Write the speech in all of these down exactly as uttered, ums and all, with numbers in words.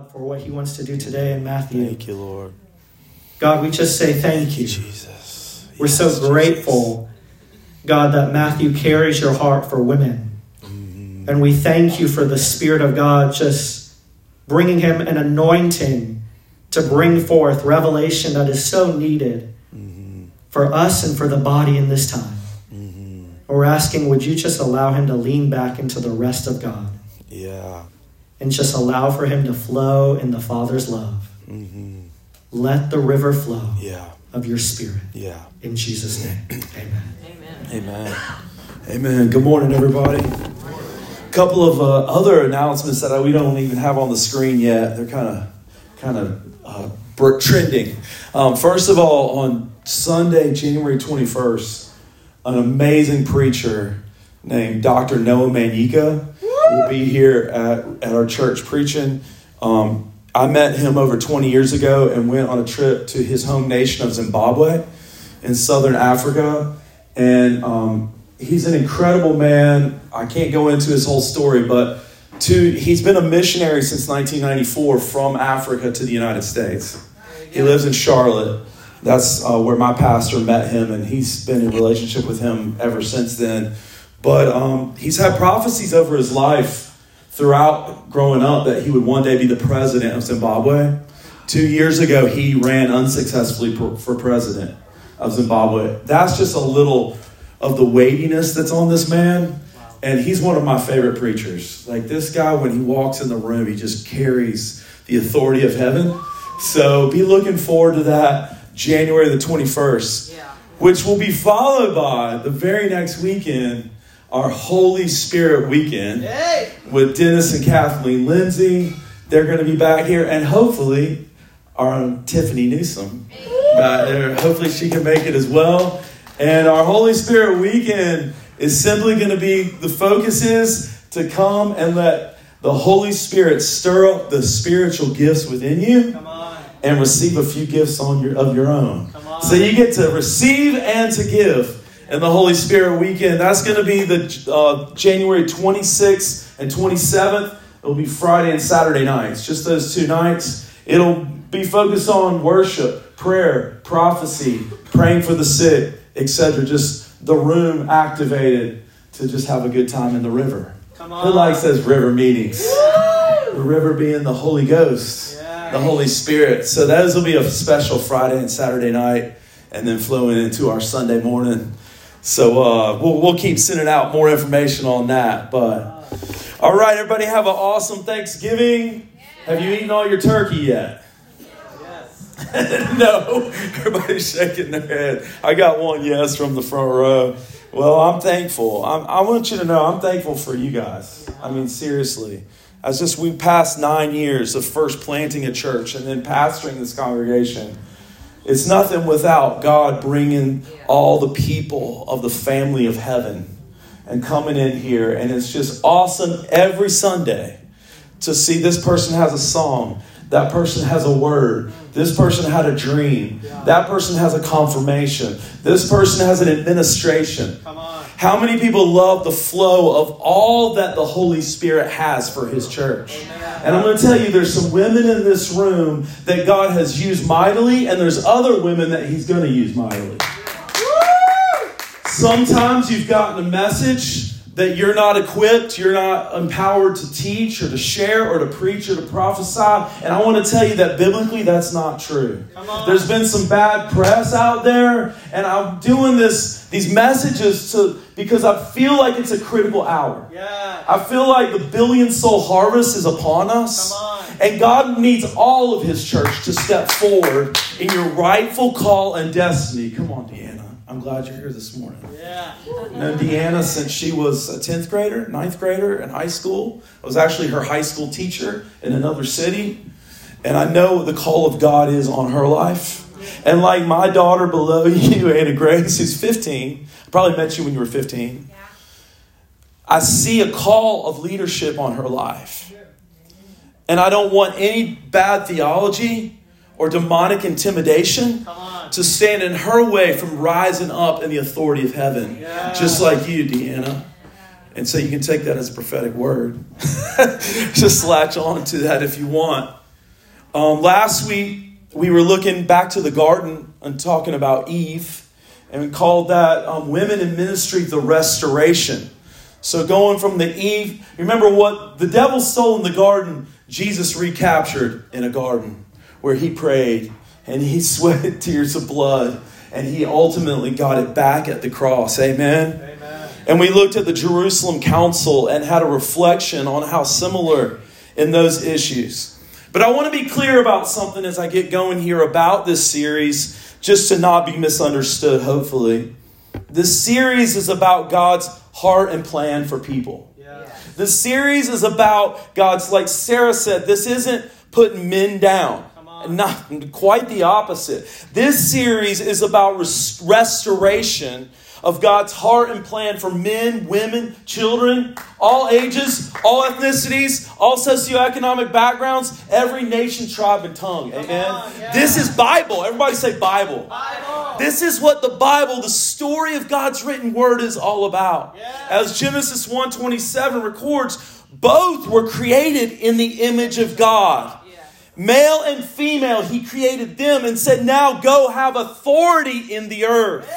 for what he wants to do today in Matthew. Thank you, Lord. God, we just say thank you. Jesus. We're Yes, so grateful, Jesus. God, that Matthew carries your heart for women. Mm-hmm. And we thank you for the Spirit of God just bringing him an anointing to bring forth revelation that is so needed Mm-hmm. for us and for the body in this time. Mm-hmm. We're asking, would you just allow him to lean back into the rest of God? Yeah. And just allow for him to flow in the Father's love. Mm-hmm. Let the river flow Yeah. of your Spirit. Yeah. In Jesus' name, amen. Amen. Amen. Good morning, everybody. A couple of uh, other announcements that I, we don't even have on the screen yet. They're kind of kind of uh, trending. Um, first of all, on Sunday, January twenty-first, an amazing preacher named Doctor Noah Manyika will be here at, at our church preaching. Um, I met him over twenty years ago and went on a trip to his home nation of Zimbabwe in southern Africa. And um, he's an incredible man. I can't go into his whole story, but to, he's been a missionary since nineteen ninety-four from Africa to the United States. He lives in Charlotte. That's uh, where my pastor met him, and he's been in relationship with him ever since then. But um, he's had prophecies over his life throughout growing up that he would one day be the president of Zimbabwe. Two years ago, he ran unsuccessfully for president of Zimbabwe. That's just a little of the weightiness that's on this man. And he's one of my favorite preachers. Like, this guy, when he walks in the room, he just carries the authority of heaven. So be looking forward to that January the twenty-first, yeah. Which will be followed by the very next weekend, our Holy Spirit weekend, hey. With Dennis and Kathleen Lindsay. They're going to be back here, and hopefully our own Tiffany Newsom back there. Hopefully she can make it as well. And our Holy Spirit weekend is simply going to be, the focus is to come and let the Holy Spirit stir up the spiritual gifts within you. Come on. And receive a few gifts on your of your own. Come on. So you get to receive and to give. And the Holy Spirit weekend, that's going to be the uh, January twenty-sixth and twenty-seventh. It'll be Friday and Saturday nights, just those two nights. It'll be focused on worship, prayer, prophecy, praying for the sick, et cetera. Just the room activated to just have a good time in the river. Come on. Who likes those river meetings? Woo! The river being the Holy Ghost, yeah. The Holy Spirit. So those will be a special Friday and Saturday night, and then flowing into our Sunday morning. So uh, we'll we'll keep sending out more information on that. But all right, everybody, have an awesome Thanksgiving. Yeah. Have you eaten all your turkey yet? Yes. No, everybody's shaking their head. I got one yes from the front row. Well, I'm thankful. I'm, I want you to know I'm thankful for you guys. I mean, seriously. As just we passed nine years of first planting a church and then pastoring this congregation. It's nothing without God bringing all the people of the family of heaven and coming in here. And it's just awesome every Sunday to see this person has a song. That person has a word. This person had a dream. That person has a confirmation. This person has an administration. Come on. How many people love the flow of all that the Holy Spirit has for His church? Amen. And I'm going to tell you, there's some women in this room that God has used mightily, and there's other women that He's going to use mightily. Sometimes you've gotten a message that you're not equipped, you're not empowered to teach or to share or to preach or to prophesy. And I want to tell you that biblically that's not true. There's been some bad press out there, and I'm doing this these messages to because I feel like it's a critical hour. Yeah. I feel like the billion soul harvest is upon us. Come on. And God needs all of His church to step forward in your rightful call and destiny. Come on, Deanna. I'm glad you're here this morning. Yeah. I've known Deanna since she was a tenth grader, ninth grader in high school. I was actually her high school teacher in another city. And I know what the call of God is on her life. And like my daughter below you, Anna Grace, who's fifteen, I probably met you when you were fifteen. Yeah. I see a call of leadership on her life. And I don't want any bad theology or demonic intimidation to stand in her way from rising up in the authority of heaven. Yeah. Just like you, Deanna. And so you can take that as a prophetic word. Just latch on to that if you want. Um, last week, we were looking back to the garden and talking about Eve. And we called that um, Women in Ministry, the Restoration. So going from the Eve, remember what the devil stole in the garden, Jesus recaptured in a garden where he prayed and he sweated tears of blood. And he ultimately got it back at the cross. Amen? Amen. And we looked at the Jerusalem Council and had a reflection on how similar in those issues. But I want to be clear about something as I get going here about this series, just to not be misunderstood, hopefully. This series is about God's heart and plan for people. Yeah. This series is about God's, like Sarah said, this isn't putting men down. Not quite the opposite. This series is about res- restoration of God's heart and plan for men, women, children, all ages, all ethnicities, all socioeconomic backgrounds, every nation, tribe, and tongue. Amen. On, yeah. This is Bible. Everybody say Bible. Bible. This is what the Bible, the story of God's written word, is all about. Yeah. As Genesis one twenty-seven records, both were created in the image of God. Male and female, he created them and said, now go have authority in the earth.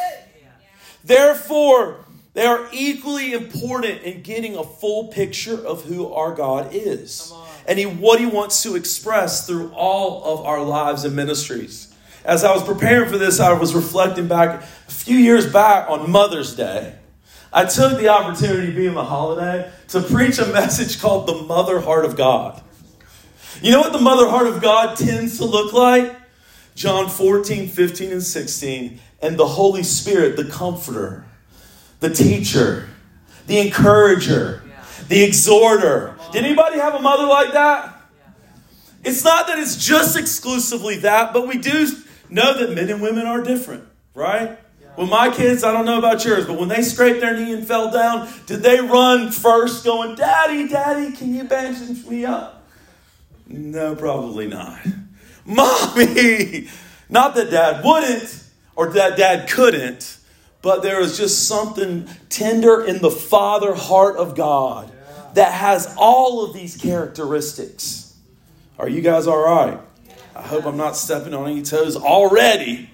Therefore, they are equally important in getting a full picture of who our God is and he, what he wants to express through all of our lives and ministries. As I was preparing for this, I was reflecting back a few years back on Mother's Day. I took the opportunity, being the holiday, to preach a message called The Mother Heart of God. You know what the mother heart of God tends to look like? John fourteen, fifteen, and sixteen. And the Holy Spirit, the comforter, the teacher, the encourager, the exhorter. Did anybody have a mother like that? It's not that it's just exclusively that, but we do know that men and women are different, right? When my kids, I don't know about yours, but when they scraped their knee and fell down, did they run first going, Daddy, Daddy, can you bandage me up? No, probably not. Mommy! Not that dad wouldn't or that dad couldn't, but there is just something tender in the father heart of God that has all of these characteristics. Are you guys all right? I hope I'm not stepping on any toes already.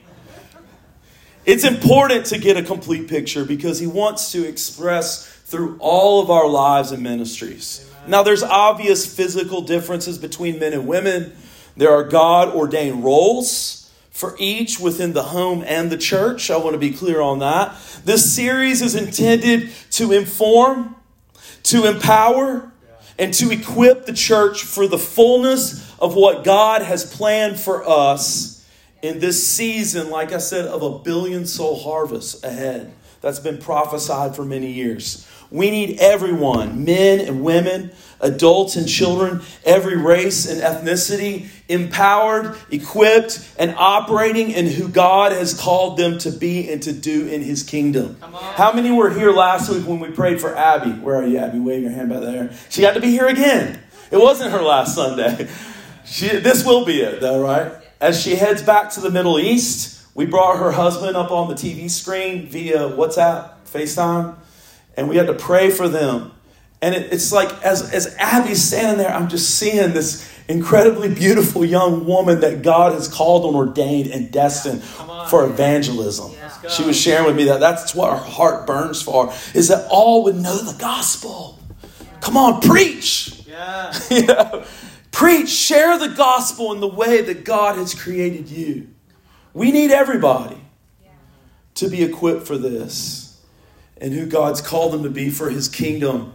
It's important to get a complete picture because he wants to express through all of our lives and ministries. Now, there's obvious physical differences between men and women. There are God-ordained roles for each within the home and the church. I want to be clear on that. This series is intended to inform, to empower, and to equip the church for the fullness of what God has planned for us in this season, like I said, of a billion soul harvest ahead. That's been prophesied for many years. We need everyone, men and women, adults and children, every race and ethnicity, empowered, equipped, and operating in who God has called them to be and to do in his kingdom. How many were here last week when we prayed for Abby? Where are you, Abby? Wave your hand back there. She got to be here again. It wasn't her last Sunday. She, this will be it, though, right? As she heads back to the Middle East, we brought her husband up on the T V screen via WhatsApp, FaceTime. And we had to pray for them. And it, it's like, as, as Abby's standing there, I'm just seeing this incredibly beautiful young woman that God has called and ordained and destined for evangelism. Yeah. She was sharing with me that that's what her heart burns for, is that all would know the gospel. Come on, preach. Yeah. You know, preach, share the gospel in the way that God has created you. We need everybody to be equipped for this. And who God's called them to be for his kingdom.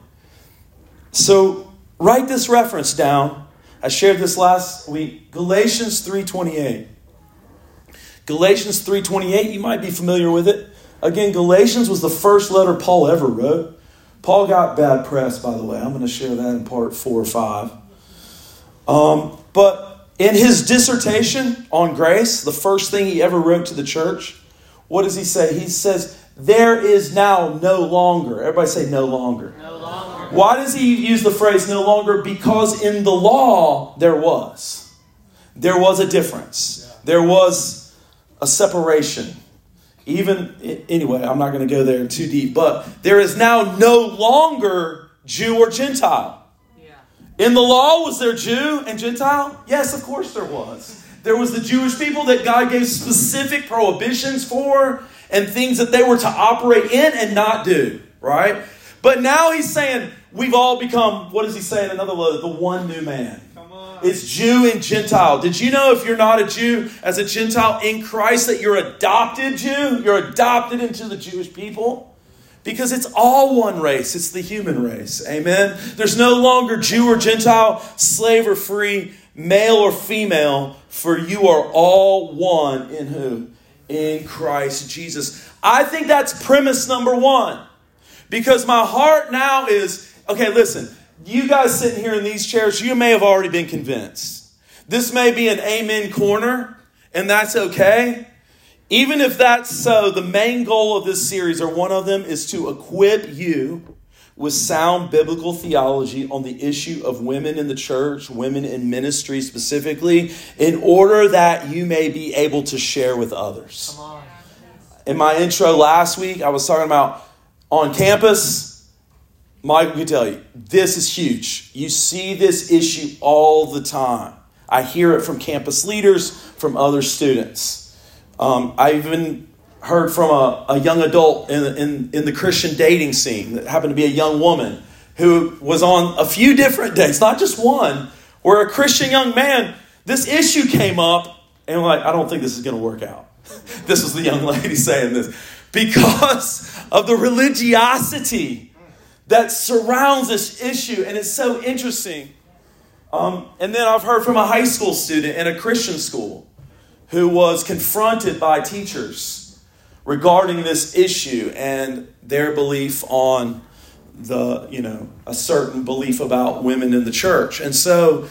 So write this reference down. I shared this last week. Galatians three twenty-eight. Galatians three twenty-eight, you might be familiar with it. Again, Galatians was the first letter Paul ever wrote. Paul got bad press, by the way. I'm going to share that in part four or five. Um, but in his dissertation on grace, the first thing he ever wrote to the church, what does he say? He says, there is now no longer. Everybody say no longer. No longer. Why does he use the phrase no longer? Because in the law, there was. There was a difference. There was a separation. Even, anyway, I'm not going to go there too deep. But there is now no longer Jew or Gentile. Yeah. In the law, was there Jew and Gentile? Yes, of course there was. There was the Jewish people that God gave specific prohibitions for and things that they were to operate in and not do, right? But now he's saying we've all become, what does he say in another letter? The one new man. Come on. It's Jew and Gentile. Did you know if you're not a Jew as a Gentile in Christ that you're adopted Jew? You're adopted into the Jewish people? Because it's all one race. It's the human race. Amen? There's no longer Jew or Gentile, slave or free, male or female, for you are all one in who? In Christ Jesus. I think that's premise number one. Because my heart now is, okay, listen, you guys sitting here in these chairs, you may have already been convinced. This may be an amen corner, and that's okay. Even if that's so, the main goal of this series, or one of them, is to equip you with sound biblical theology on the issue of women in the church, women in ministry specifically, in order that you may be able to share with others. Come on. In my intro last week, I was talking about on campus. Mike can tell you, this is huge. You see this issue all the time. I hear it from campus leaders, from other students. Um, I even heard from a, a young adult in, in, in the Christian dating scene that happened to be a young woman who was on a few different dates, not just one, where a Christian young man, this issue came up, and I'm like, I don't think this is going to work out. This was the young lady saying this. Because of the religiosity that surrounds this issue, and it's so interesting. Um, and then I've heard from a high school student in a Christian school who was confronted by teachers regarding this issue and their belief on the, you know, a certain belief about women in the church. And so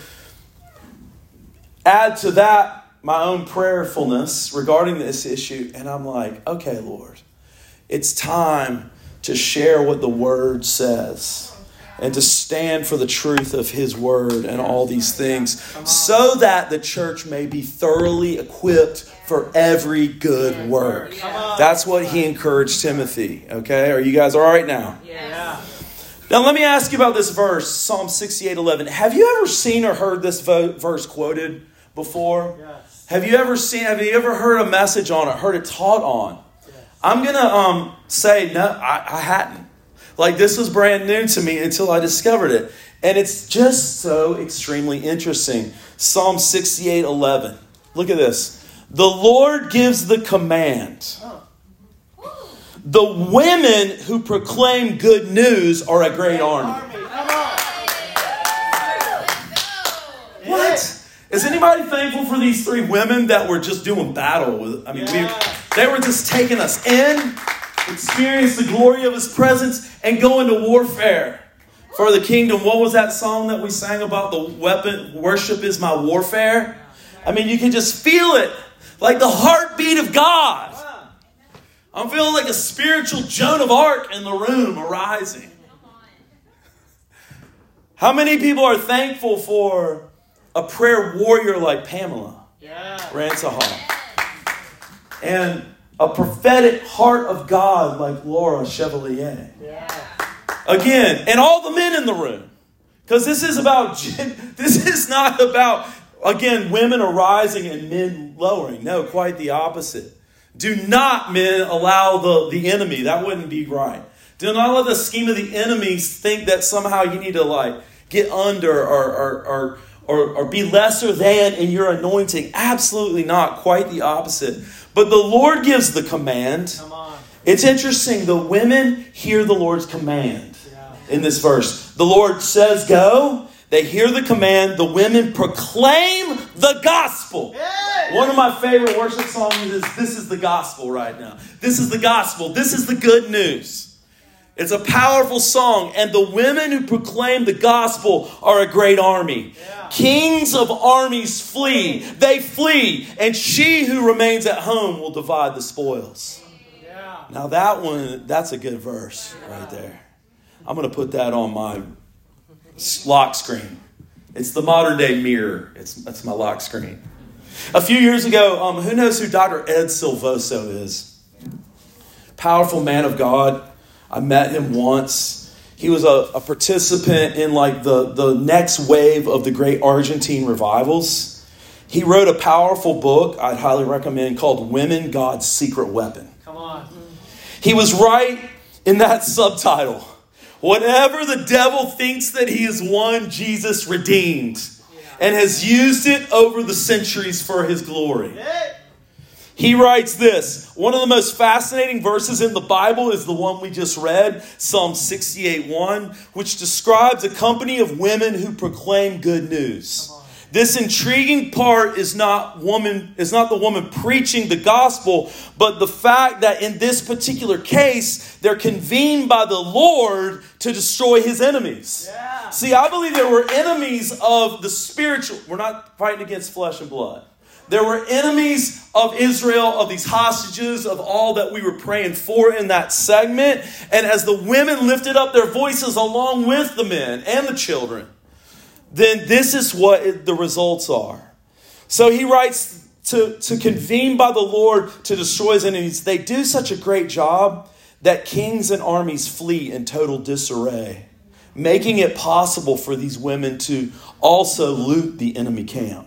add to that my own prayerfulness regarding this issue. And I'm like, okay, Lord, it's time to share what the Word says and to stand for the truth of His Word and all these things so that the church may be thoroughly equipped for every good work. That's what he encouraged Timothy. Okay, are you guys all right now? Yeah. Now let me ask you about this verse, Psalm sixty-eight eleven. Have you ever seen or heard this vo- verse quoted before? Yes. Have you ever seen, have you ever heard a message on it, heard it taught on? Yes. I'm going to um, say, no, I, I hadn't. Like, this was brand new to me until I discovered it. And it's just so extremely interesting. Psalm sixty-eight eleven. Look at this. The Lord gives the command. The women who proclaim good news are a great army. What? Is anybody thankful for these three women that were just doing battle with? I mean, we, they were just taking us in, experience the glory of His presence, and go into warfare for the kingdom. What was that song that we sang about? The weapon, worship is my warfare. I mean, you can just feel it. Like the heartbeat of God. I'm feeling like a spiritual Joan of Arc in the room arising. How many people are thankful for a prayer warrior like Pamela yeah. Ransahar? And a prophetic heart of God like Laura Chevalier. Yeah. Again, and all the men in the room. Because this is about, this is not about, again, women arising and men lowering. No, quite the opposite. Do not, men, allow the, the enemy. That wouldn't be right. Do not let the scheme of the enemies think that somehow you need to like get under or or or, or, or be lesser than in your anointing. Absolutely not. Quite the opposite. But the Lord gives the command. Come on. It's interesting. The women hear the Lord's command yeah. in this verse. The Lord says, go. They hear the command. The women proclaim the gospel. Hey! One of my favorite worship songs is This is the Gospel right now. This is the gospel. This is the good news. It's a powerful song. And the women who proclaim the gospel are a great army. Yeah. Kings of armies flee. They flee. And she who remains at home will divide the spoils. Yeah. Now that one, that's a good verse right there. I'm going to put that on my lock screen. It's the modern day mirror. It's that's my lock screen. A few years ago, um, who knows who Doctor Ed Silvoso is? Powerful man of God. I met him once. He was a, a participant in like the, the next wave of the great Argentine revivals. He wrote a powerful book I'd highly recommend called Women, God's Secret Weapon. Come on. He was right in that subtitle. Whatever the devil thinks that he has won, Jesus redeemed and has used it over the centuries for his glory. He writes this. One of the most fascinating verses in the Bible is the one we just read, Psalm sixty-eight one, which describes a company of women who proclaim good news. This intriguing part is not woman is not the woman preaching the gospel, but the fact that in this particular case, they're convened by the Lord to destroy his enemies. Yeah. See, I believe there were enemies of the spiritual. We're not fighting against flesh and blood. There were enemies of Israel, of these hostages, of all that we were praying for in that segment. And as the women lifted up their voices along with the men and the children, then this is what it, the results are. So he writes, to, to convene by the Lord to destroy his enemies. They do such a great job that kings and armies flee in total disarray, making it possible for these women to also loot the enemy camp.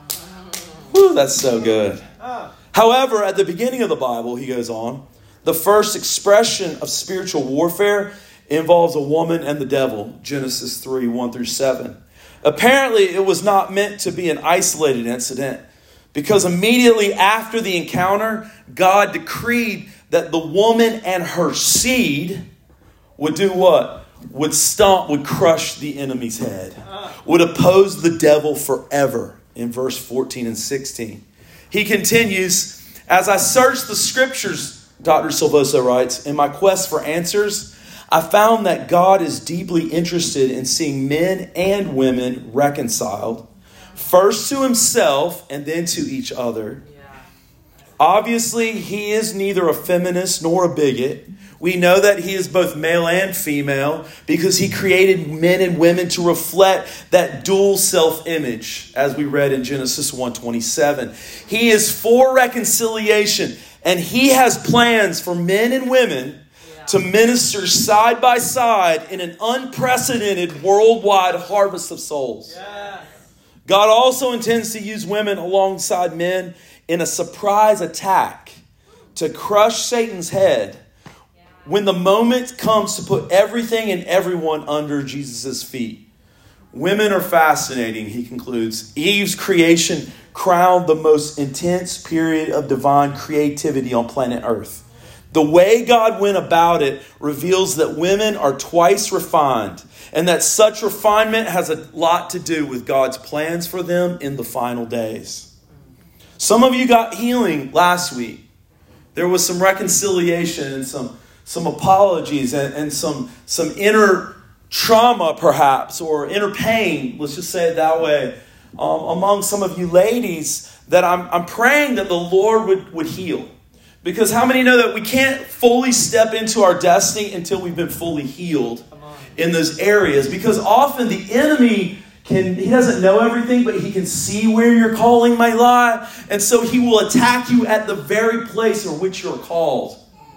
Whew, that's so good. However, at the beginning of the Bible, he goes on, the first expression of spiritual warfare involves a woman and the devil. Genesis three, one through seven. Apparently, it was not meant to be an isolated incident, because immediately after the encounter, God decreed that the woman and her seed would do what? Would stomp, would crush the enemy's head, would oppose the devil forever. In verse fourteen and sixteen. He continues, as I searched the scriptures, Doctor Silvoso writes, in my quest for answers, I found that God is deeply interested in seeing men and women reconciled, first to himself and then to each other. Yeah. Obviously, he is neither a feminist nor a bigot. We know that he is both male and female because he created men and women to reflect that dual self-image, as we read in Genesis one twenty-seven. He is for reconciliation, and he has plans for men and women yeah. to minister side by side in an unprecedented worldwide harvest of souls. Yes. God also intends to use women alongside men in a surprise attack to crush Satan's head when the moment comes to put everything and everyone under Jesus' feet. Women are fascinating, he concludes. Eve's creation crowned the most intense period of divine creativity on planet Earth. The way God went about it reveals that women are twice refined, and that such refinement has a lot to do with God's plans for them in the final days. Some of you got healing last week. There was some reconciliation and some Some apologies and, and some, some inner trauma, perhaps, or inner pain, let's just say it that way, um, among some of you ladies that I'm, I'm praying that the Lord would, would heal. Because how many know that we can't fully step into our destiny until we've been fully healed in those areas? Because often the enemy can, he doesn't know everything, but he can see where your calling might lie. And so he will attack you at the very place in which you're called.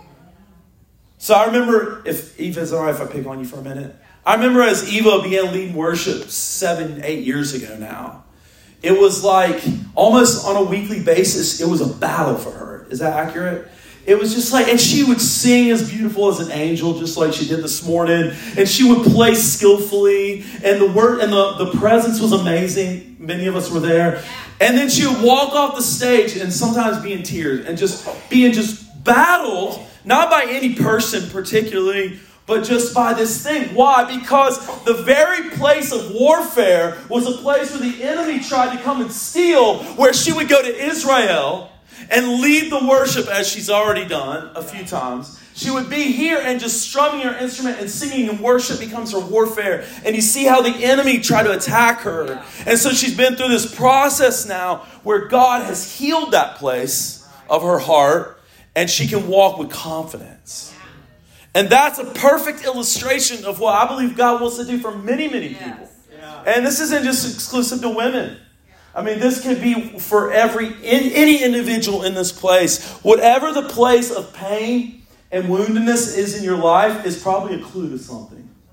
So I remember, if Eva, is it all right if I pick on you for a minute? I remember as Eva began leading worship seven, eight years ago now, it was like almost on a weekly basis, it was a battle for her. Is that accurate? It was just like, and she would sing as beautiful as an angel, just like she did this morning. And she would play skillfully, and the word and the, the presence was amazing. Many of us were there. And then she would walk off the stage and sometimes be in tears and just being just battled. Not by any person particularly, but just by this thing. Why? Because the very place of warfare was a place where the enemy tried to come and steal, where she would go to Israel and lead the worship as she's already done a few times. She would be here and just strumming her instrument and singing, and worship becomes her warfare. And you see how the enemy tried to attack her. And so she's been through this process now where God has healed that place of her heart. And she can walk with confidence. And that's a perfect illustration of what I believe God wants to do for many, many people. Yes. And this isn't just exclusive to women. I mean, this could be for every in, any individual in this place. Whatever the place of pain and woundedness is in your life is probably a clue to something.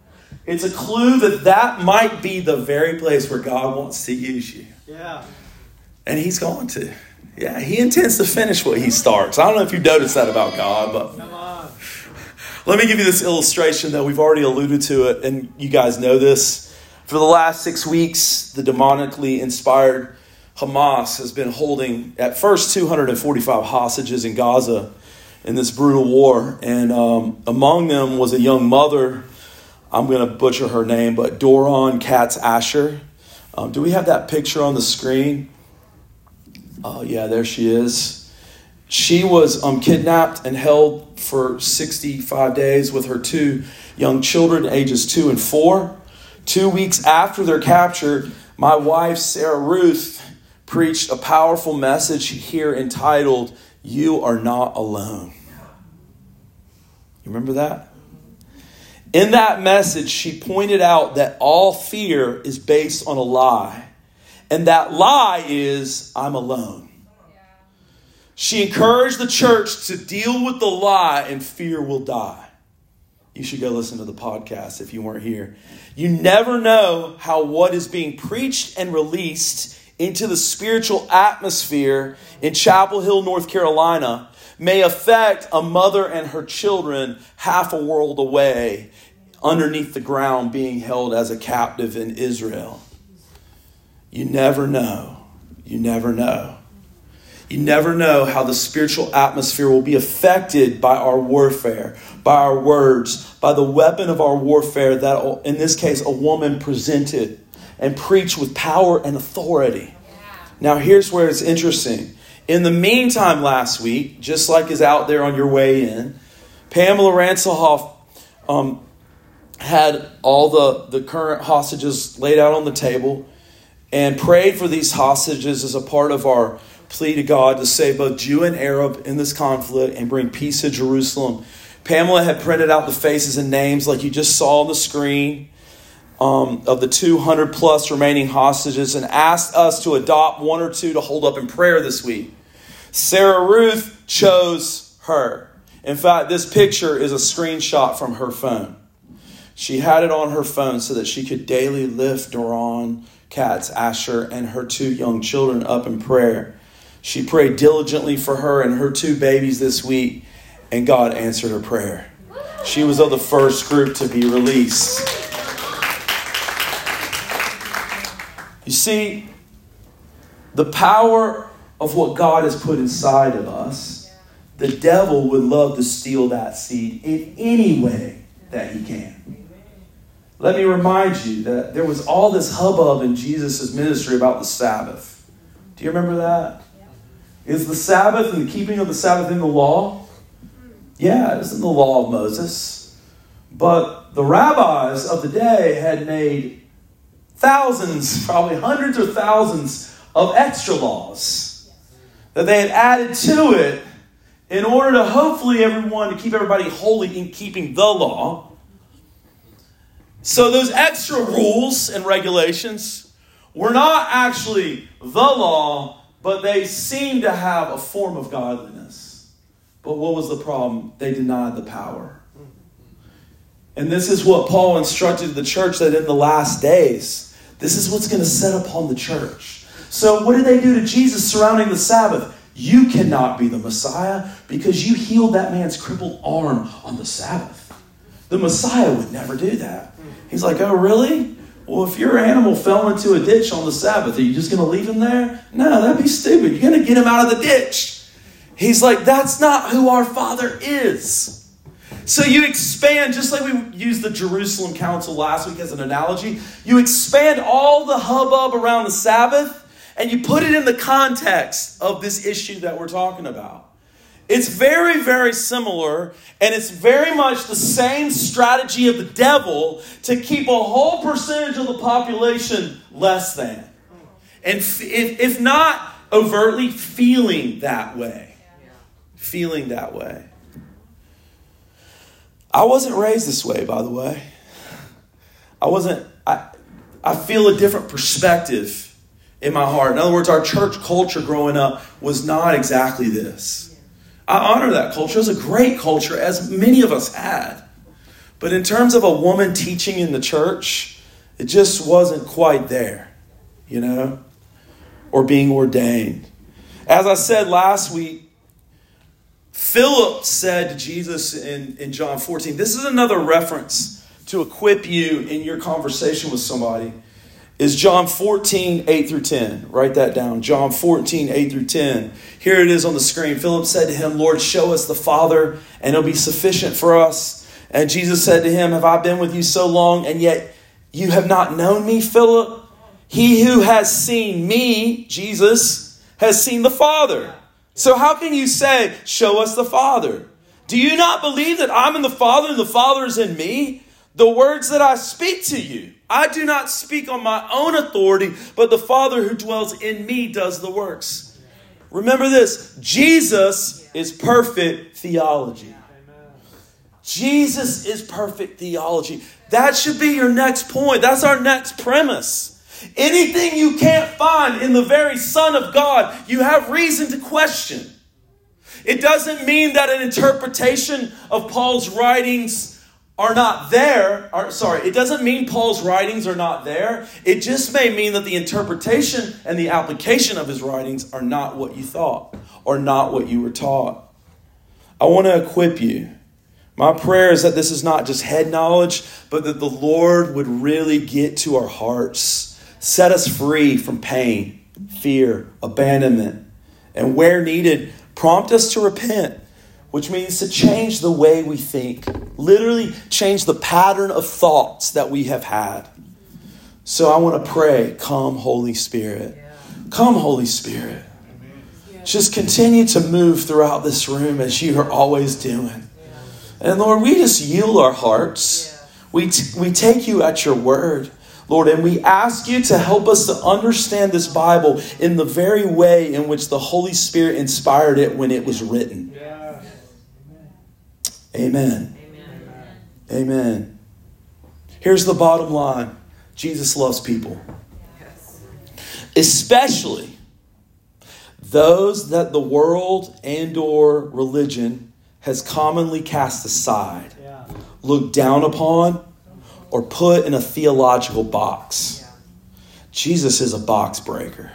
It's a clue that that might be the very place where God wants to use you. Yeah. And he's going to. Yeah, he intends to finish what he starts. I don't know if you noticed that about God, but Come on. let me give you this illustration, though. We've already alluded to it, and you guys know this. For the last six weeks, the demonically inspired Hamas has been holding, at first, two hundred forty-five hostages in Gaza in this brutal war. And um, among them was a young mother. I'm going to butcher her name, but Doron Katz Asher. Um, do we have that picture on the screen? Oh, yeah, there she is. She was um, kidnapped and held for sixty-five days with her two young children, ages two and four. Two weeks after their capture, my wife, Sarah Ruth, preached a powerful message here entitled, "You Are Not Alone." You remember that? In that message, she pointed out that all fear is based on a lie. And that lie is, I'm alone. She encouraged the church to deal with the lie and fear will die. You should go listen to the podcast if you weren't here. You never know how what is being preached and released into the spiritual atmosphere in Chapel Hill, North Carolina, may affect a mother and her children half a world away underneath the ground being held as a captive in Israel. You never know. You never know. You never know how the spiritual atmosphere will be affected by our warfare, by our words, by the weapon of our warfare that, in this case, a woman presented and preached with power and authority. Now, here's where it's interesting. In the meantime, last week, just like is out there on your way in, Pamela Ranselhoff um, had all the, the current hostages laid out on the table and prayed for these hostages as a part of our plea to God to save both Jew and Arab in this conflict and bring peace to Jerusalem. Pamela had printed out the faces and names like you just saw on the screen um, of the two hundred plus remaining hostages and asked us to adopt one or two to hold up in prayer this week. Sarah Ruth chose her. In fact, this picture is a screenshot from her phone. She had it on her phone so that she could daily lift Doron Katz Asher and her two young children up in prayer. She prayed diligently for her and her two babies this week, and God answered her prayer. She was of the first group to be released. You see, the power of what God has put inside of us, the devil would love to steal that seed in any way that he can. Let me remind you that there was all this hubbub in Jesus' ministry about the Sabbath. Do you remember that? Is the Sabbath and the keeping of the Sabbath in the law? Yeah, it was in the law of Moses. But the rabbis of the day had made thousands, probably hundreds or thousands of extra laws that they had added to it in order to hopefully everyone, to keep everybody holy in keeping the law. So those extra rules and regulations were not actually the law, but they seemed to have a form of godliness. But what was the problem? They denied the power. And this is what Paul instructed the church, that in the last days, this is what's going to set upon the church. So what did they do to Jesus surrounding the Sabbath? You cannot be the Messiah because you healed that man's crippled arm on the Sabbath. The Messiah would never do that. He's like, oh, really? Well, if your animal fell into a ditch on the Sabbath, are you just going to leave him there? No, that'd be stupid. You're going to get him out of the ditch. He's like, that's not who our Father is. So you expand, just like we used the Jerusalem Council last week as an analogy, you expand all the hubbub around the Sabbath and you put it in the context of this issue that we're talking about. It's very, very similar, and it's very much the same strategy of the devil to keep a whole percentage of the population less than. And if, if not overtly, feeling that way. Feeling that way. I wasn't raised this way, by the way. I wasn't, I, I feel a different perspective in my heart. In other words, our church culture growing up was not exactly this. I honor that culture. It was a great culture, as many of us had. But in terms of a woman teaching in the church, it just wasn't quite there, you know, or being ordained. As I said last week, Philip said to Jesus in, in John fourteen, this is another reference to equip you in your conversation with somebody, is John fourteen, eight through ten. Write that down. John fourteen, eight through ten. Here it is on the screen. Philip said to him, Lord, show us the Father, and it'll be sufficient for us. And Jesus said to him, have I been with you so long, and yet you have not known me, Philip? He who has seen me, Jesus, has seen the Father. So how can you say, show us the Father? Do you not believe that I'm in the Father and the Father is in me? The words that I speak to you, I do not speak on my own authority, but the Father who dwells in me does the works. Remember this, Jesus is perfect theology. Jesus is perfect theology. That should be your next point. That's our next premise. Anything you can't find in the very Son of God, you have reason to question. It doesn't mean that an interpretation of Paul's writings are not there. Or, sorry, it doesn't mean Paul's writings are not there. It just may mean that the interpretation and the application of his writings are not what you thought or not what you were taught. I want to equip you. My prayer is that this is not just head knowledge, but that the Lord would really get to our hearts, set us free from pain, fear, abandonment, and where needed, prompt us to repent, which means to change the way we think, literally change the pattern of thoughts that we have had. So I want to pray, come Holy Spirit. Come Holy Spirit. Just continue to move throughout this room as you are always doing. And Lord, we just yield our hearts. We, t- we take you at your word, Lord, and we ask you to help us to understand this Bible in the very way in which the Holy Spirit inspired it when it was written. Yeah. Amen. Amen. Amen. Here's the bottom line. Jesus loves people. Yes. Especially those that the world and or religion has commonly cast aside, yeah. looked down upon, or put in a theological box. Yeah. Jesus is a box breaker.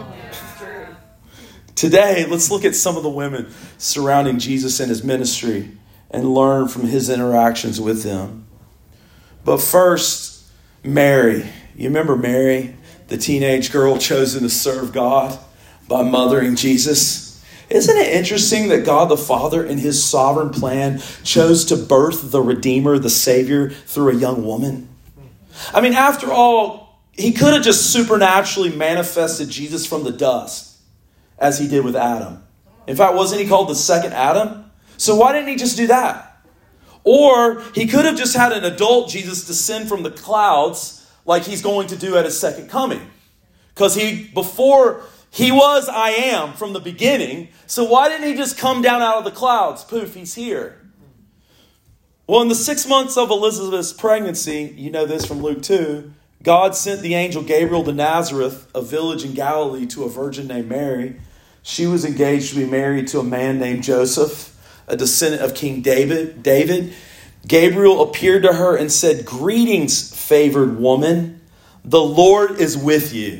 Today, let's look at some of the women surrounding Jesus and his ministry and learn from his interactions with them. But first, Mary. You remember Mary, the teenage girl chosen to serve God by mothering Jesus? Isn't it interesting that God the Father in his sovereign plan chose to birth the Redeemer, the Savior, through a young woman? I mean, after all, he could have just supernaturally manifested Jesus from the dust, as he did with Adam. In fact, wasn't he called the second Adam? So why didn't he just do that? Or he could have just had an adult Jesus descend from the clouds like he's going to do at his second coming. Because he, before... He was I am from the beginning. So why didn't he just come down out of the clouds? Poof, he's here. Well, in the six months of Elizabeth's pregnancy, you know this from Luke two, God sent the angel Gabriel to Nazareth, a village in Galilee, to a virgin named Mary. She was engaged to be married to a man named Joseph, a descendant of King David. David. Gabriel appeared to her and said, "Greetings, favored woman. The Lord is with you."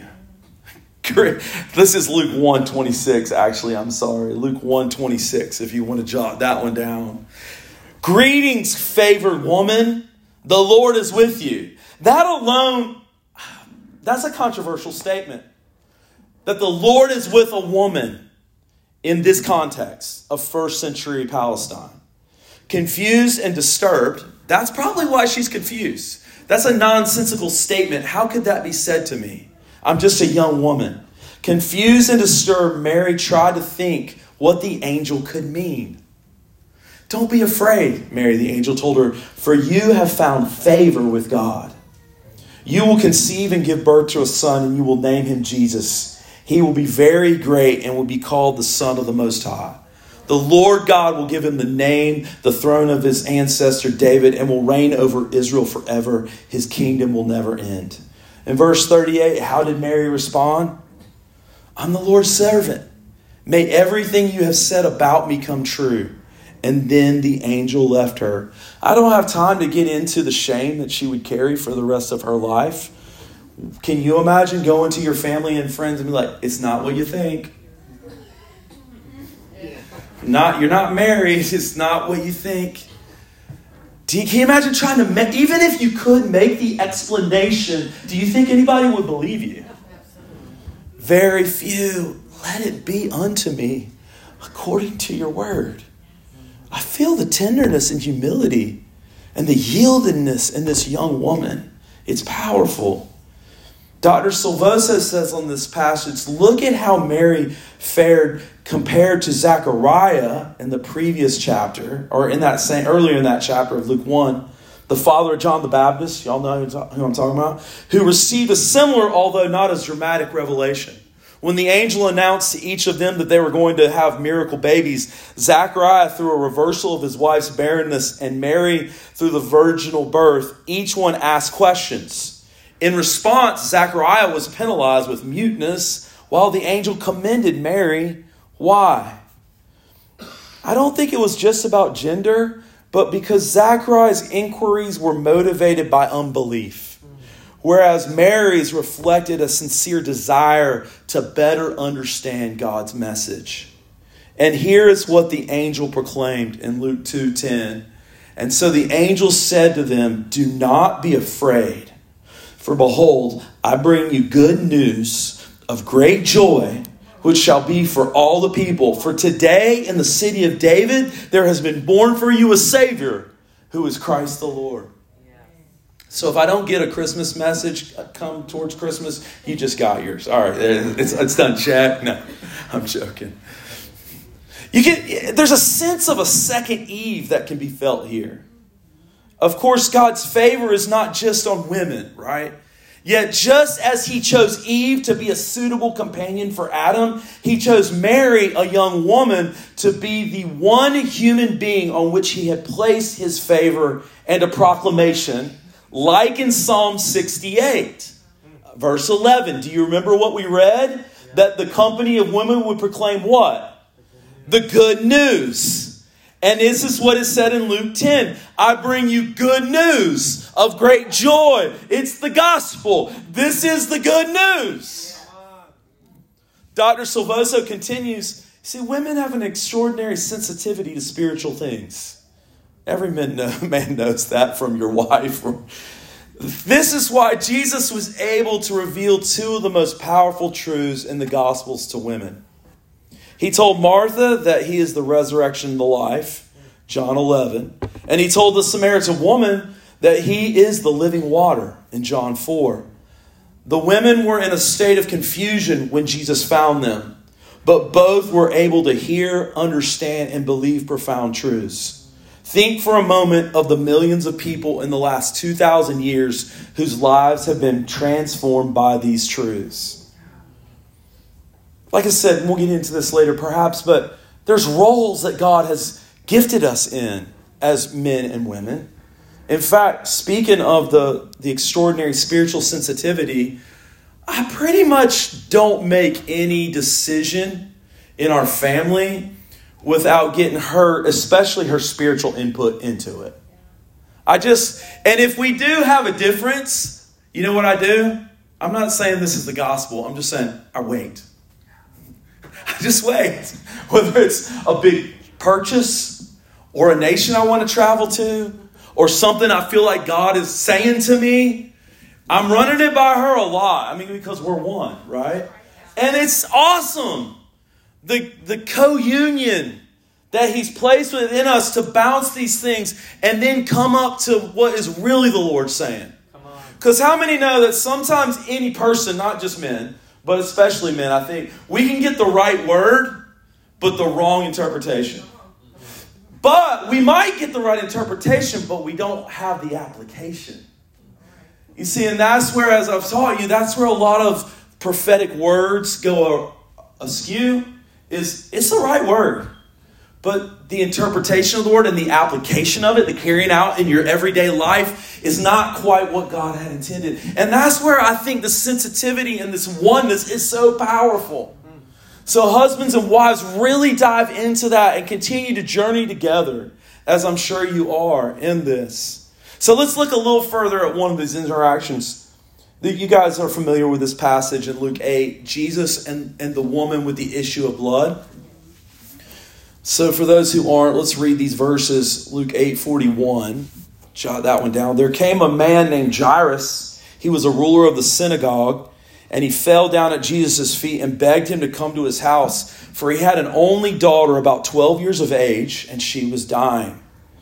This is Luke one twenty-six, actually. I'm sorry. Luke one twenty-six, if you want to jot that one down. Greetings, favored woman. The Lord is with you. That alone, that's a controversial statement. That the Lord is with a woman in this context of first century Palestine. Confused and disturbed. That's probably why she's confused. That's a nonsensical statement. How could that be said to me? I'm just a young woman. Confused and disturbed, Mary tried to think what the angel could mean. Don't be afraid, Mary, the angel told her, for you have found favor with God. You will conceive and give birth to a son, and you will name him Jesus. He will be very great and will be called the Son of the Most High. The Lord God will give him the name, the throne of his ancestor David, and will reign over Israel forever. His kingdom will never end. In verse thirty-eight, how did Mary respond? I'm the Lord's servant. May everything you have said about me come true. and then the angel left her. I don't have time to get into the shame that she would carry for the rest of her life. Can you imagine going to your family and friends and be like, it's not what you think. Not, you're not married. It's not what you think. Do you, can you imagine trying to make, even if you could make the explanation, do you think anybody would believe you? Very few. Let it be unto me according to your word. I feel the tenderness and humility and the yieldedness in this young woman. It's powerful. Doctor Silvoso says on this passage, look at how Mary fared compared to Zechariah in the previous chapter, or in that same earlier in that chapter of Luke one, the father of John the Baptist, y'all know who I'm talking about, who received a similar, although not as dramatic, revelation. When the angel announced to each of them that they were going to have miracle babies, Zechariah, through a reversal of his wife's barrenness, and Mary, through the virginal birth, each one asked questions. In response, Zechariah was penalized with muteness, while the angel commended Mary. Why? I don't think it was just about gender, but because Zechariah's inquiries were motivated by unbelief, whereas Mary's reflected a sincere desire to better understand God's message. And here is what the angel proclaimed in Luke two ten. And so the angel said to them, do not be afraid. For behold, I bring you good news of great joy, which shall be for all the people. For today in the city of David, there has been born for you a Savior, who is Christ the Lord. So if I don't get a Christmas message come towards Christmas, you just got yours. All right, it's, it's done. Check. No, I'm joking. You get, there's a sense of a second Eve that can be felt here. Of course, God's favor is not just on women, right? Yet just as he chose Eve to be a suitable companion for Adam, he chose Mary, a young woman, to be the one human being on which he had placed his favor and a proclamation, like in Psalm sixty-eight, verse eleven. Do you remember what we read? That the company of women would proclaim what? The good news. And this is what is said in Luke ten. I bring you good news of great joy. It's the gospel. This is the good news. Doctor Silvoso continues. See, women have an extraordinary sensitivity to spiritual things. Every man, know, man knows that from your wife. This is why Jesus was able to reveal two of the most powerful truths in the Gospels to women. He told Martha that he is the resurrection and the life, John eleven. And he told the Samaritan woman that he is the living water in John four. The women were in a state of confusion when Jesus found them, but both were able to hear, understand, and believe profound truths. Think for a moment of the millions of people in the last two thousand years whose lives have been transformed by these truths. Like I said, and we'll get into this later perhaps, but there's roles that God has gifted us in as men and women. In fact, speaking of the, the extraordinary spiritual sensitivity, I pretty much don't make any decision in our family without getting her, especially her spiritual input into it. I just, and if we do have a difference, you know what I do? I'm not saying this is the gospel. I'm just saying I wait. I just wait. Whether it's a big purchase or a nation I want to travel to or something I feel like God is saying to me, I'm running it by her a lot. I mean, because we're one, right? And it's awesome. The, the co-union that he's placed within us to bounce these things and then come up to what is really the Lord saying. Because how many know that sometimes any person, not just men, but especially men, I think, we can get the right word, but the wrong interpretation. But we might get the right interpretation, but we don't have the application. You see, and that's where, as I've taught you, that's where a lot of prophetic words go askew. Is it's the right word, but the interpretation of the word and the application of it, the carrying out in your everyday life, is not quite what God had intended. And that's where I think the sensitivity and this oneness is so powerful. So husbands and wives, really dive into that and continue to journey together, as I'm sure you are in this. So let's look a little further at one of these interactions. You guys are familiar with this passage in Luke eight, Jesus and, and the woman with the issue of blood. So for those who aren't, let's read these verses. Luke eight forty-one. Jot that one down. There came a man named Jairus. He was a ruler of the synagogue. And he fell down at Jesus' feet and begged him to come to his house. For he had an only daughter about twelve years of age, and she was dying.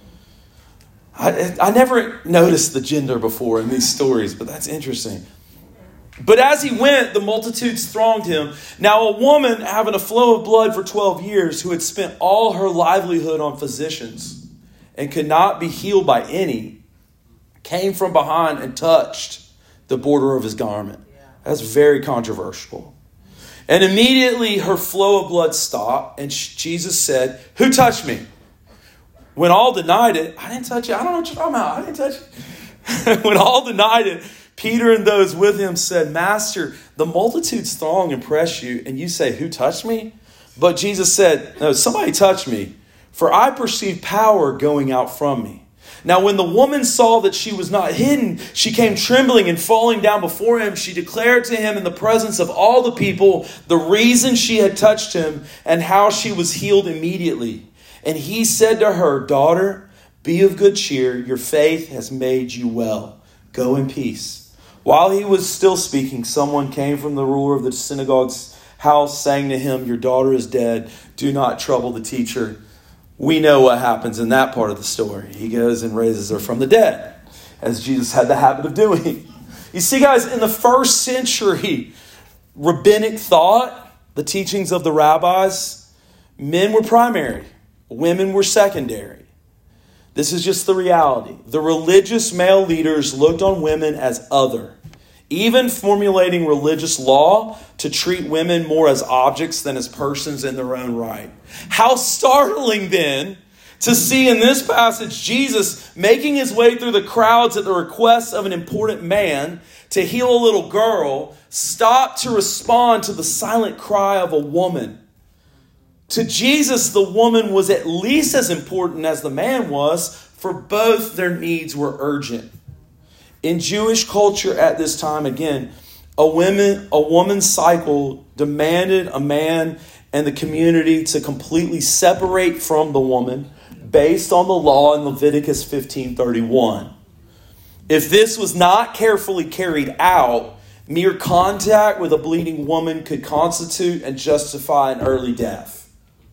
I, I never noticed the gender before in these stories, but that's interesting. But as he went, the multitudes thronged him. Now a woman having a flow of blood for twelve years, who had spent all her livelihood on physicians and could not be healed by any, came from behind and touched the border of his garment. That's very controversial. And immediately her flow of blood stopped, and Jesus said, "Who touched me?" When all denied it, "I didn't touch you. I don't know what you're talking about. I didn't touch you." When all denied it, Peter and those with him said, "Master, the multitudes throng and press you, and you say, 'Who touched me?'" But Jesus said, "No, somebody touched me, for I perceive power going out from me." Now when the woman saw that she was not hidden, she came trembling and falling down before him. She declared to him in the presence of all the people the reason she had touched him and how she was healed immediately. And he said to her, "Daughter, be of good cheer. Your faith has made you well. Go in peace." While he was still speaking, someone came from the ruler of the synagogue's house, saying to him, "Your daughter is dead. Do not trouble the teacher." We know what happens in that part of the story. He goes and raises her from the dead, as Jesus had the habit of doing. You see, guys, in the first century rabbinic thought, the teachings of the rabbis, men were primary, women were secondary. This is just the reality. The religious male leaders looked on women as other, even formulating religious law to treat women more as objects than as persons in their own right. How startling then to see in this passage Jesus making his way through the crowds at the request of an important man to heal a little girl, stop to respond to the silent cry of a woman. To Jesus, the woman was at least as important as the man was, for both their needs were urgent. In Jewish culture at this time, again, a woman, a woman's cycle demanded a man and the community to completely separate from the woman based on the law in Leviticus fifteen thirty-one. If this was not carefully carried out, mere contact with a bleeding woman could constitute and justify an early death.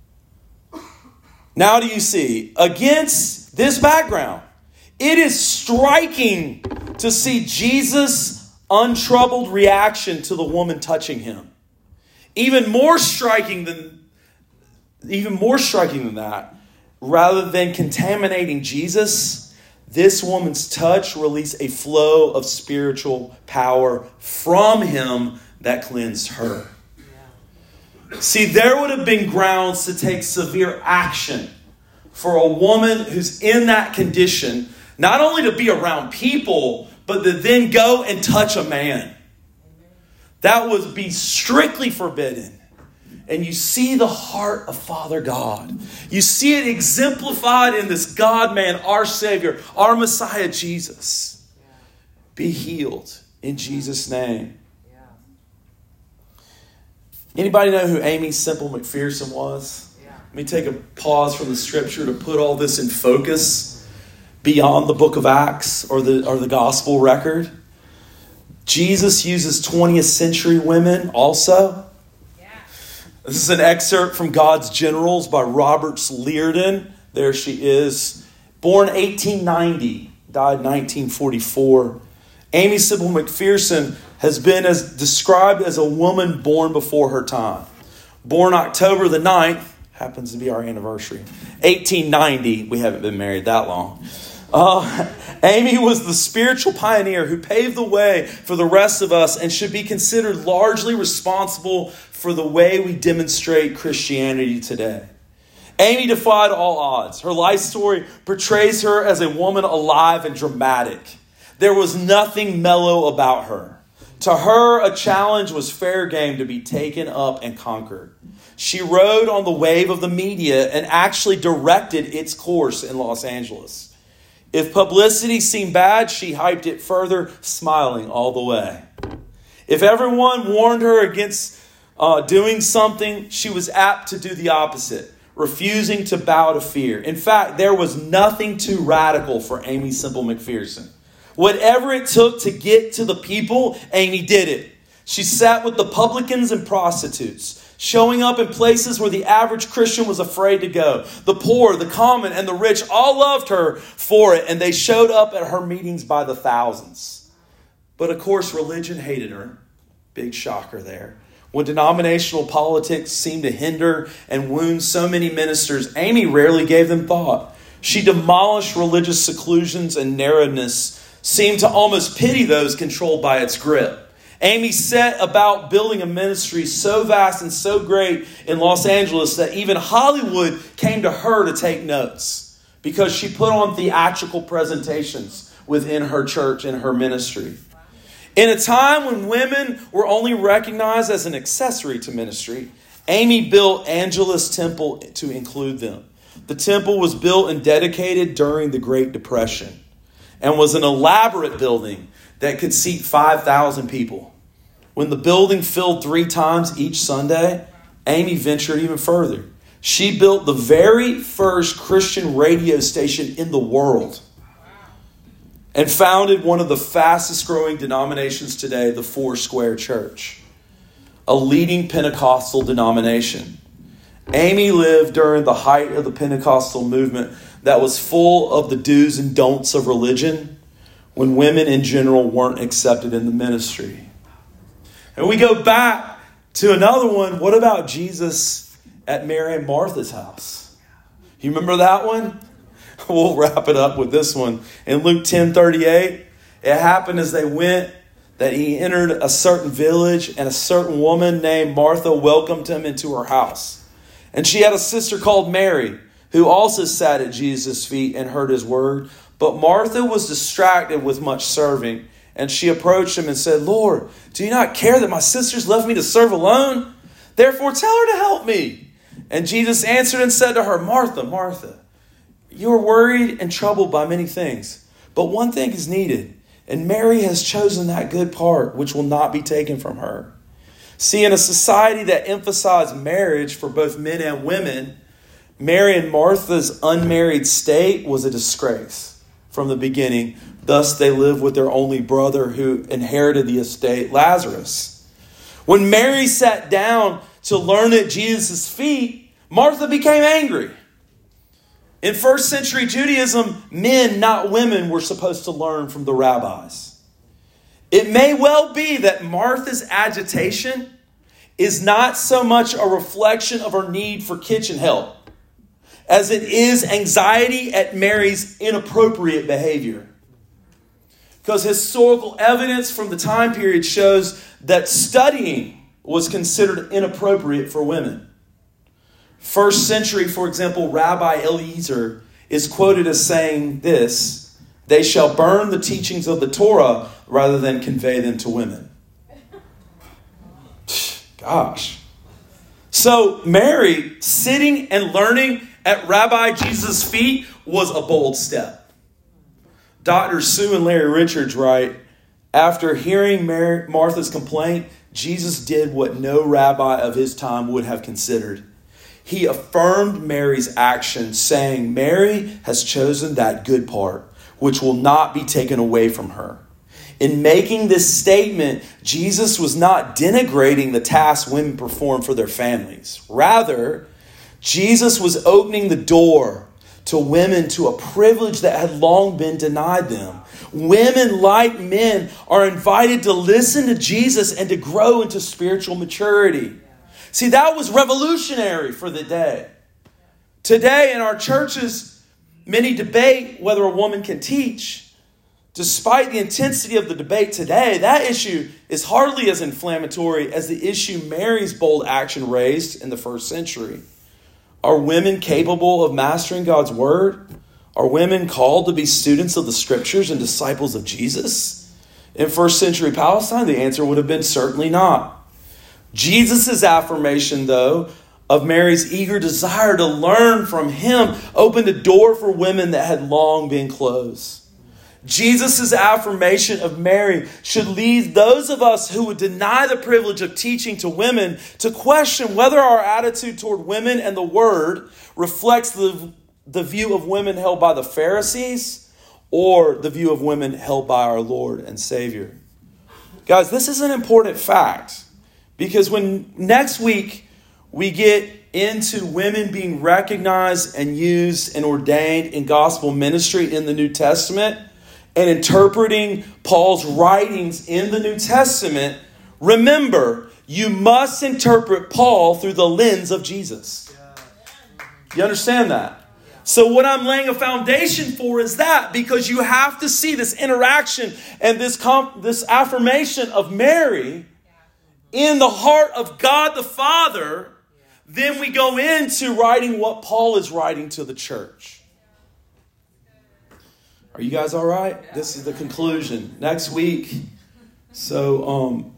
Now do you see, against this background, it is striking to see Jesus' untroubled reaction to the woman touching him. Even more striking than, even more striking than that, rather than contaminating Jesus, this woman's touch released a flow of spiritual power from him that cleansed her. See, there would have been grounds to take severe action for a woman who's in that condition, not only to be around people, but to then go and touch a man. That would be strictly forbidden. And you see the heart of Father God. You see it exemplified in this God-man, our Savior, our Messiah, Jesus. Be healed in Jesus' name. Anybody know who Aimee Semple McPherson was? Let me take a pause from the scripture to put all this in focus beyond the book of Acts or the, or the gospel record. Jesus uses twentieth century women also. Yeah. This is an excerpt from God's Generals by Roberts Liardon. There she is. Born eighteen ninety, died nineteen forty-four. Aimee Semple McPherson has been as described as a woman born before her time. Born October the ninth, happens to be our anniversary. eighteen ninety, we haven't been married that long. Uh, Aimee was the spiritual pioneer who paved the way for the rest of us and should be considered largely responsible for the way we demonstrate Christianity today. Aimee defied all odds. Her life story portrays her as a woman alive and dramatic. There was nothing mellow about her. To her, a challenge was fair game to be taken up and conquered. She rode on the wave of the media and actually directed its course in Los Angeles. If publicity seemed bad, she hyped it further, smiling all the way. If everyone warned her against uh, doing something, she was apt to do the opposite, refusing to bow to fear. In fact, there was nothing too radical for Aimee Semple McPherson. Whatever it took to get to the people, Aimee did it. She sat with the publicans and prostitutes, showing up in places where the average Christian was afraid to go. The poor, the common, and the rich all loved her for it, and they showed up at her meetings by the thousands. But of course, religion hated her. Big shocker there. When denominational politics seemed to hinder and wound so many ministers, Aimee rarely gave them thought. She demolished religious seclusions and narrowness, seemed to almost pity those controlled by its grip. Aimee set about building a ministry so vast and so great in Los Angeles that even Hollywood came to her to take notes because she put on theatrical presentations within her church and her ministry. In a time when women were only recognized as an accessory to ministry, Aimee built Angelus Temple to include them. The temple was built and dedicated during the Great Depression and was an elaborate building that could seat five thousand people. When the building filled three times each Sunday, Aimee ventured even further. She built the very first Christian radio station in the world and founded one of the fastest growing denominations today, the Foursquare Church, a leading Pentecostal denomination. Aimee lived during the height of the Pentecostal movement that was full of the do's and don'ts of religion, when women in general weren't accepted in the ministry. And we go back to another one. What about Jesus at Mary and Martha's house? You remember that one? We'll wrap it up with this one. In Luke ten thirty-eight, it happened as they went that he entered a certain village, and a certain woman named Martha welcomed him into her house. And she had a sister called Mary, who also sat at Jesus' feet and heard his word. But Martha was distracted with much serving, and she approached him and said, "Lord, do you not care that my sisters left me to serve alone? Therefore tell her to help me." And Jesus answered and said to her, "Martha, Martha, you are worried and troubled by many things, but one thing is needed, and Mary has chosen that good part which will not be taken from her." See, in a society that emphasized marriage for both men and women, Mary and Martha's unmarried state was a disgrace from the beginning. Thus, they lived with their only brother who inherited the estate, Lazarus. When Mary sat down to learn at Jesus' feet, Martha became angry. In first century Judaism, men, not women, were supposed to learn from the rabbis. It may well be that Martha's agitation is not so much a reflection of her need for kitchen help as it is anxiety at Mary's inappropriate behavior. Because historical evidence from the time period shows that studying was considered inappropriate for women. First century, for example, Rabbi Eliezer is quoted as saying this: "They shall burn the teachings of the Torah rather than convey them to women." Gosh. So Mary sitting and learning at Rabbi Jesus' feet was a bold step. Doctors Sue and Larry Richards write, after hearing Mary, Martha's complaint, Jesus did what no rabbi of his time would have considered. He affirmed Mary's action, saying, "Mary has chosen that good part, which will not be taken away from her." In making this statement, Jesus was not denigrating the tasks women perform for their families. Rather, Jesus was opening the door to women to a privilege that had long been denied them. Women, like men, are invited to listen to Jesus and to grow into spiritual maturity. See, that was revolutionary for the day. Today in our churches, many debate whether a woman can teach. Despite the intensity of the debate today, that issue is hardly as inflammatory as the issue Mary's bold action raised in the first century. Are women capable of mastering God's word? Are women called to be students of the scriptures and disciples of Jesus? In first century Palestine, the answer would have been certainly not. Jesus' affirmation, though, of Mary's eager desire to learn from him opened a door for women that had long been closed. Jesus' affirmation of Mary should lead those of us who would deny the privilege of teaching to women to question whether our attitude toward women and the word reflects the, the view of women held by the Pharisees or the view of women held by our Lord and Savior. Guys, this is an important fact because when next week we get into women being recognized and used and ordained in gospel ministry in the New Testament, and interpreting Paul's writings in the New Testament, remember, you must interpret Paul through the lens of Jesus. You understand that? So what I'm laying a foundation for is that, because you have to see this interaction and this, comp- this affirmation of Mary in the heart of God the Father, then we go into writing what Paul is writing to the church. Are you guys all right? This is the conclusion. Next week. So, um,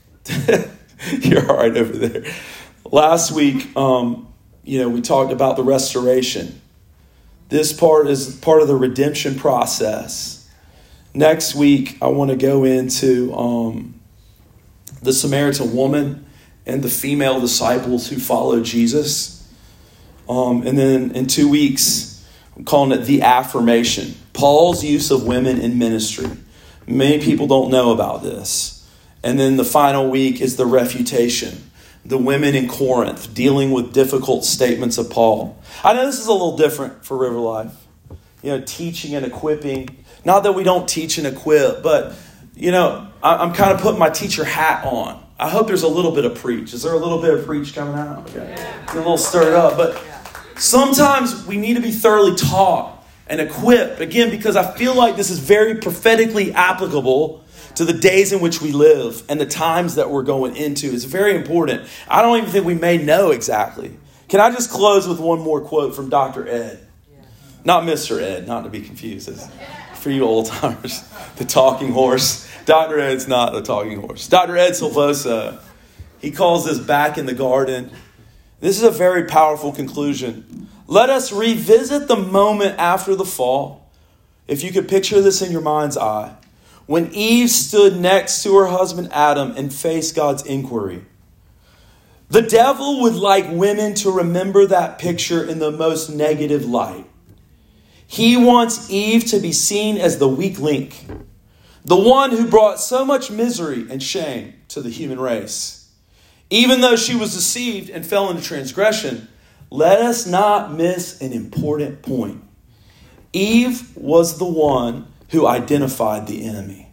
you're all right over there. Last week, um, you know, we talked about the restoration. This part is part of the redemption process. Next week, I want to go into um, the Samaritan woman and the female disciples who followed Jesus. Um, and then in two weeks, I'm calling it the affirmation. Paul's use of women in ministry. Many people don't know about this. And then the final week is the refutation. The women in Corinth dealing with difficult statements of Paul. I know this is a little different for River Life. You know, teaching and equipping. Not that we don't teach and equip, but, you know, I'm kind of putting my teacher hat on. I hope there's a little bit of preach. Is there a little bit of preach coming out? Okay. Get a little stirred up. But sometimes we need to be thoroughly taught and equipped, again, because I feel like this is very prophetically applicable to the days in which we live and the times that we're going into. It's very important. I don't even think we may know exactly. Can I just close with one more quote from Doctor Ed? Not Mister Ed, not to be confused. It's for you old timers, the talking horse. Doctor Ed's not the talking horse. Doctor Ed Silvosa, he calls this back in the garden. This is a very powerful conclusion. Let us revisit the moment after the fall. If you could picture this in your mind's eye. When Eve stood next to her husband Adam and faced God's inquiry. The devil would like women to remember that picture in the most negative light. He wants Eve to be seen as the weak link. The one who brought so much misery and shame to the human race. Even though she was deceived and fell into transgression, let us not miss an important point. Eve was the one who identified the enemy.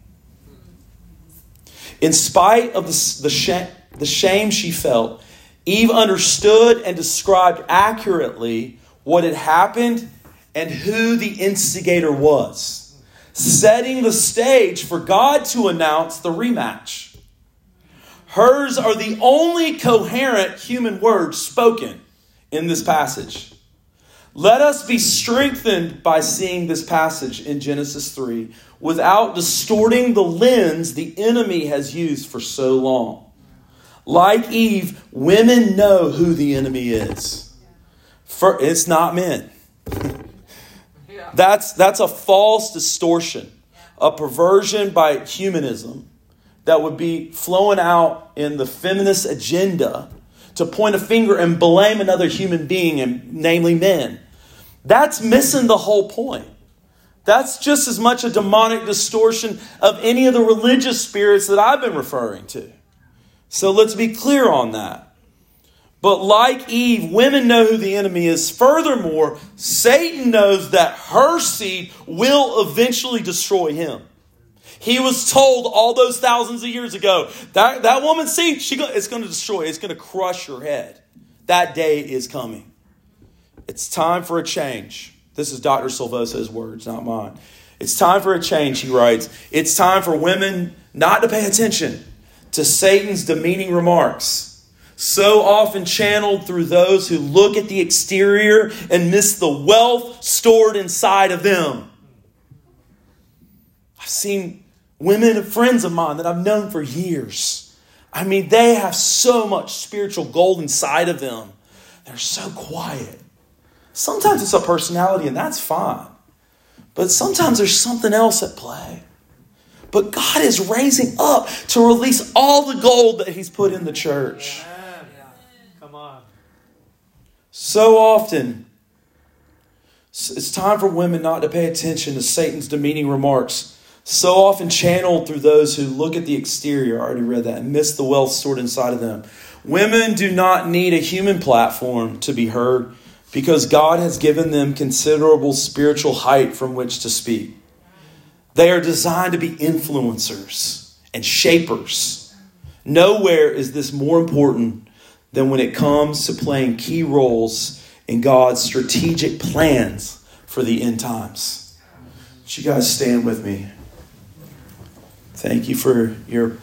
In spite of the, the, sh- the shame she felt, Eve understood and described accurately what had happened and who the instigator was, setting the stage for God to announce the rematch. Hers are the only coherent human words spoken in this passage. Let us be strengthened by seeing this passage in Genesis three without distorting the lens the enemy has used for so long. Like Eve, women know who the enemy is. For, it's not men. That's, that's a false distortion, a perversion by humanism that would be flowing out in the feminist agenda to point a finger and blame another human being, and namely men. That's missing the whole point. That's just as much a demonic distortion of any of the religious spirits that I've been referring to. So let's be clear on that. But like Eve, women know who the enemy is. Furthermore, Satan knows that her seed will eventually destroy him. He was told all those thousands of years ago, that, that woman's seed, she, it's going to destroy, it's going to crush your head. That day is coming. It's time for a change. This is Doctor Silvosa's words, not mine. It's time for a change, he writes. It's time for women not to pay attention to Satan's demeaning remarks, so often channeled through those who look at the exterior and miss the wealth stored inside of them. I've seen women and friends of mine that I've known for years. I mean, they have so much spiritual gold inside of them. They're so quiet. Sometimes it's a personality, and that's fine. But sometimes there's something else at play. But God is raising up to release all the gold that He's put in the church. Come on. So often, it's time for women not to pay attention to Satan's demeaning remarks, so often channeled through those who look at the exterior, I already read that, and miss the wealth stored inside of them. Women do not need a human platform to be heard because God has given them considerable spiritual height from which to speak. They are designed to be influencers and shapers. Nowhere is this more important than when it comes to playing key roles in God's strategic plans for the end times. Would you guys stand with me? Thank you for your,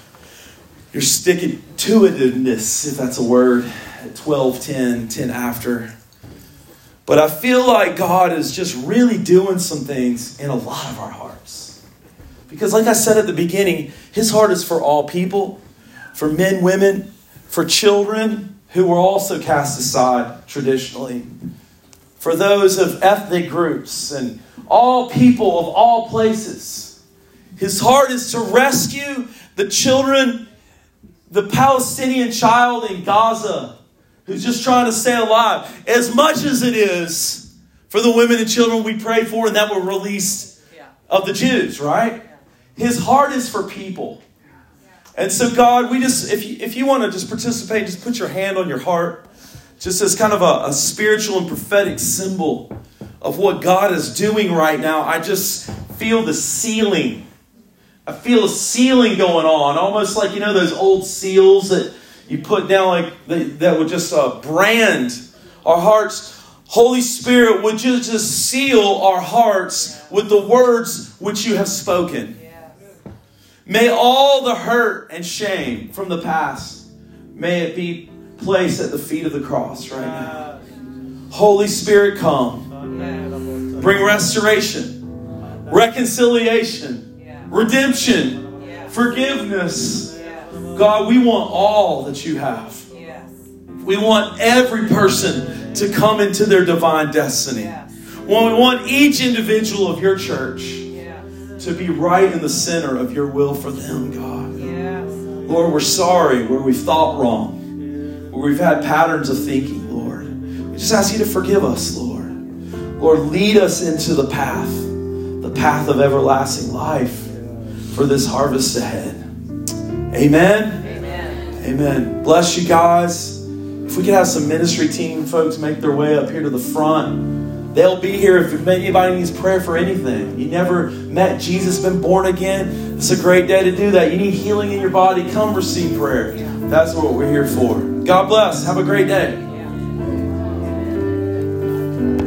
your stick-to-itiveness, if that's a word, at twelve, ten, ten after. But I feel like God is just really doing some things in a lot of our hearts. Because like I said at the beginning, His heart is for all people, for men, women, for children who were also cast aside traditionally, for those of ethnic groups and all people of all places. His heart is to rescue the children, the Palestinian child in Gaza who's just trying to stay alive, as much as it is for the women and children we prayed for and that were released of the Jews, right? His heart is for people. And so God, we just, if you, if you want to just participate, just put your hand on your heart, just as kind of a, a spiritual and prophetic symbol of what God is doing right now. I just feel the sealing. I feel a sealing going on, almost like, you know, those old seals that you put down, like they, that would just uh, brand our hearts. Holy Spirit, would you just seal our hearts with the words which you have spoken? May all the hurt and shame from the past, may it be placed at the feet of the cross right now. Holy Spirit, come. Bring restoration, reconciliation, redemption, forgiveness. God, we want all that you have. We want every person to come into their divine destiny. Well, we want each individual of your church to be right in the center of your will for them, God. Lord, we're sorry where we've thought wrong, where we've had patterns of thinking, Lord. We just ask you to forgive us, Lord. Lord, lead us into the path, the path of everlasting life for this harvest ahead. Amen? Amen. Amen. Bless you guys. If we could have some ministry team folks make their way up here to the front. They'll be here if anybody needs prayer for anything. You never met Jesus, been born again. It's a great day to do that. You need healing in your body. Come receive prayer. That's what we're here for. God bless. Have a great day.